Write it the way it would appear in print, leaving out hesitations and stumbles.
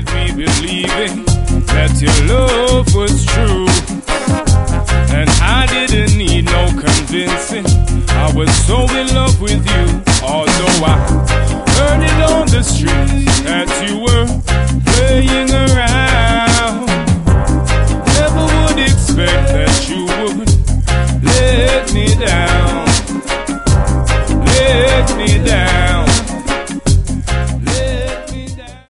me believing that your love was true. And I didn't need no convincing, I was so in love with you. Although I heard it on the street that you were playing around, never would expect that you would let me down, let me down.